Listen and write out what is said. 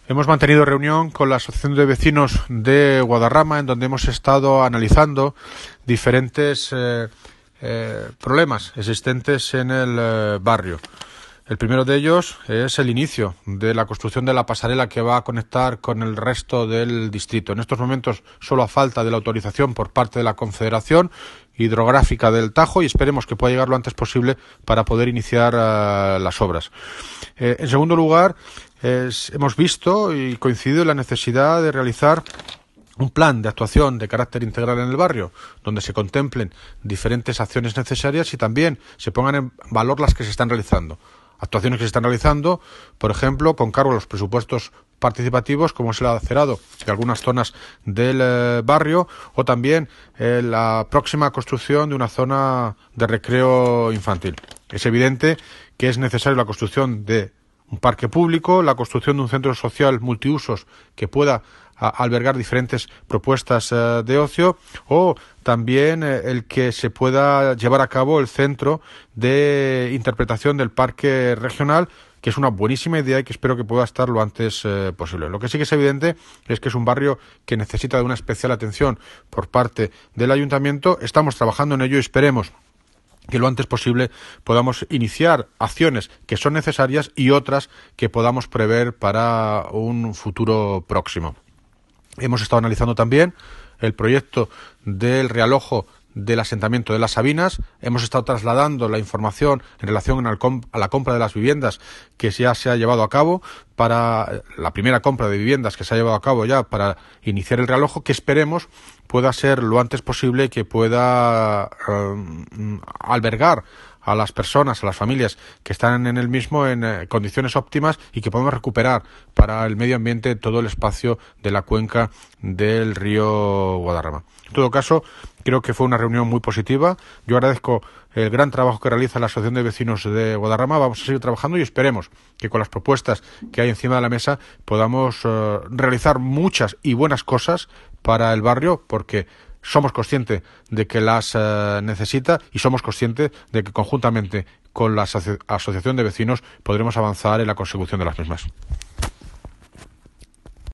Hemos mantenido reunión con la Asociación de Vecinos de Guadarrama, en donde hemos estado analizando diferentes problemas existentes en el barrio. El primero de ellos es el inicio de la construcción de la pasarela que va a conectar con el resto del distrito. En estos momentos solo a falta de la autorización por parte de la Confederación Hidrográfica del Tajo y esperemos que pueda llegar lo antes posible para poder iniciar las obras. En segundo lugar, hemos visto y coincidido en la necesidad de realizar un plan de actuación de carácter integral en el barrio, donde se contemplen diferentes acciones necesarias y también se pongan en valor las que se están realizando. Actuaciones que se están realizando, por ejemplo, con cargo a los presupuestos participativos, como es el acerado de algunas zonas del barrio, o también la próxima construcción de una zona de recreo infantil. Es evidente que es necesaria la construcción de un parque público, la construcción de un centro social multiusos que pueda albergar diferentes propuestas de ocio, o también el que se pueda llevar a cabo el centro de interpretación del parque regional, que es una buenísima idea y que espero que pueda estar lo antes posible. Lo que sí que es evidente es que es un barrio que necesita de una especial atención por parte del ayuntamiento. Estamos trabajando en ello y esperemos que lo antes posible podamos iniciar acciones que son necesarias y otras que podamos prever para un futuro próximo. Hemos estado analizando también el proyecto del realojo del asentamiento de Las Sabinas. Hemos estado trasladando la información en relación a la compra de las viviendas que ya se ha llevado a cabo, para la primera compra de viviendas que se ha llevado a cabo ya para iniciar el realojo, que esperemos pueda ser lo antes posible y que pueda albergar a las personas, a las familias que están en el mismo en condiciones óptimas y que podamos recuperar para el medio ambiente todo el espacio de la cuenca del río Guadarrama. En todo caso, creo que fue una reunión muy positiva. Yo agradezco el gran trabajo que realiza la Asociación de Vecinos de Guadarrama. Vamos a seguir trabajando y esperemos que con las propuestas que hay encima de la mesa podamos realizar muchas y buenas cosas para el barrio, porque somos conscientes de que las necesita y somos conscientes de que conjuntamente con la Asociación de Vecinos podremos avanzar en la consecución de las mismas.